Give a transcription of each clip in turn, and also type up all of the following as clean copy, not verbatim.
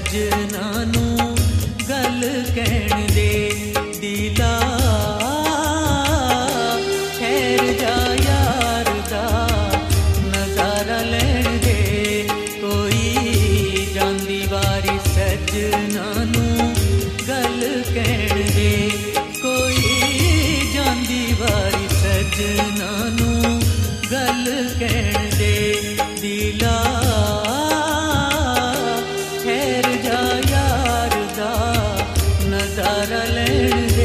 सजना नू गल कहण दे दिला ठहर जा यार दा नजारा लैण दे कोई जांदी वारी सजना नू गल कहण दे कोई जांदी वारी सजना नू गल कहण दे दिला ठहर जा यार दा नजारा लैण दे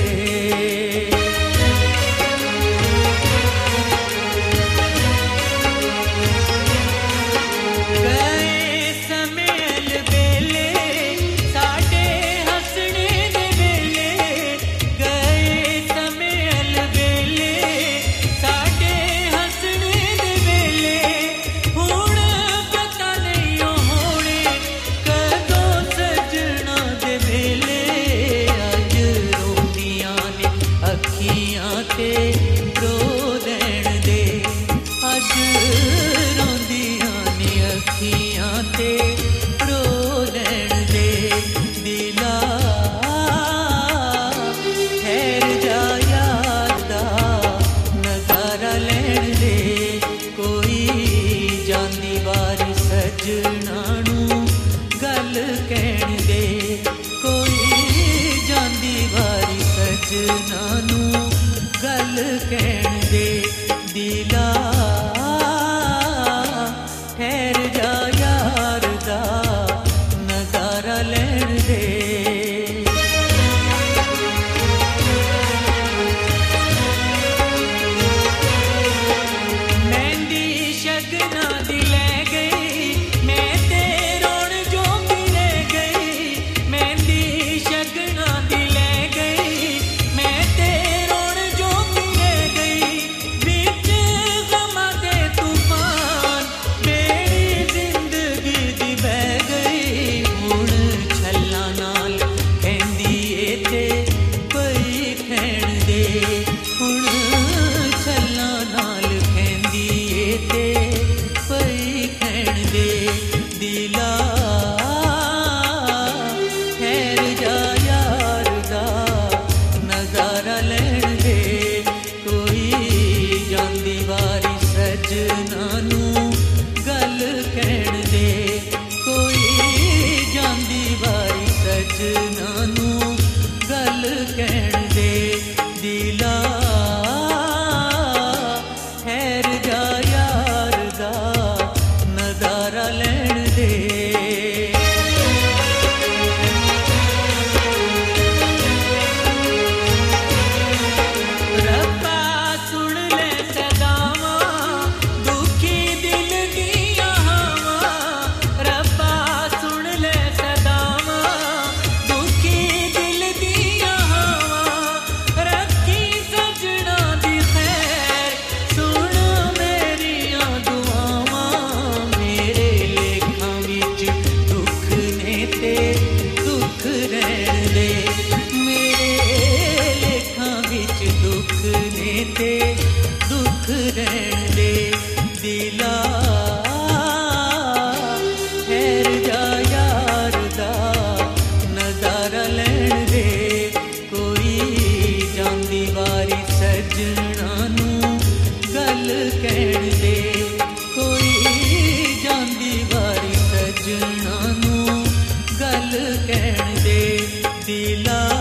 सजना नू गल कहण दे कोई जांदी वारी सजना नू गल कहण दे दिला ठहर जा यार दा नजारा लैण दे मेहंदी शगना दी ले गई सजना नू गल कहण दे कोई जांदी वारी सजना नू गल कहण दे दिला ठहर जा यार दा नजारा लैण दे दुख रहण दे दिला ठहर जा यार दा नजारा लैण दे कोई जांदी वारी सजना नू गल कहण दे कोई जांदी वारी सजना नू गल कहण दे दिला